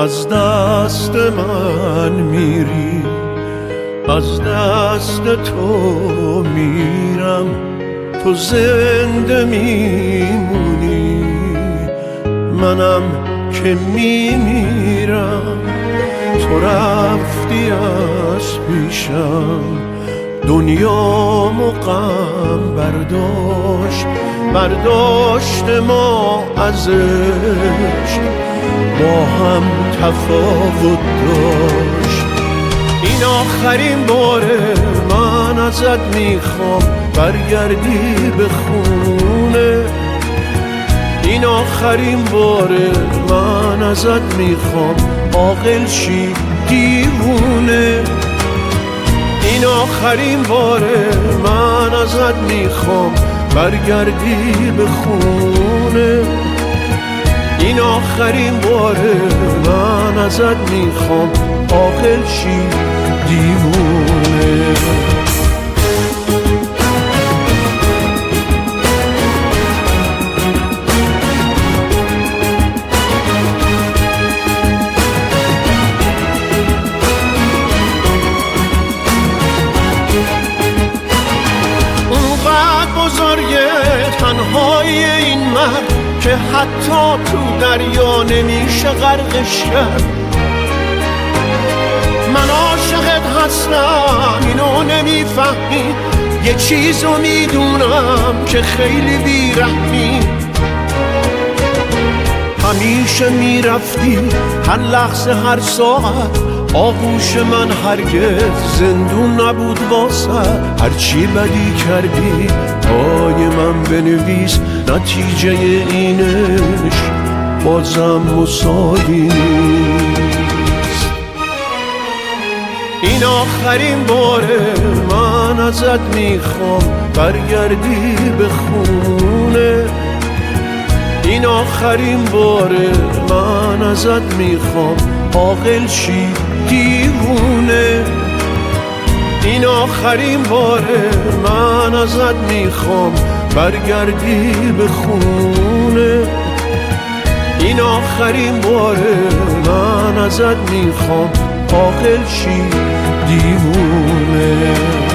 از دست من میری، از دست تو میرم، تو زنده میمونی، منم که میمیرم. تو رفتی از پیشم، دنیامو غم برداشت ما ازش، با هم تفاوت داشت. این آخرین باره من ازت میخوام برگردی به خونه، این آخرین باره من ازت میخوام عاقل شی دیوونه، این آخرین باره من ازت میخوام برگردی به خونه، این آخرین باره من ازت میخوام عاقل شی دیوونه. بزرگه تنهایی این مرد که حتی تو دریا نمیشه غرقش کرد. من عاشقت هستم اینو نمیفهمی، یه چیزو میدونم که خیلی بیرحمی. همیشه میرفتی هر لحظه هر ساعت، آغوش من هرگز زندون نبود واسه. هرچی بدی کردی پای من بنویس، نتیجه اینش بازم مساوی نیست. این آخرین باره من ازت میخوام برگردی به خونه، این آخرین باره من ازت میخوام عاقل شی دیوونه، این آخرین باره من ازت میخوام برگردی به خونه، این آخرین باره من ازت میخوام عاقل شی دیوونه.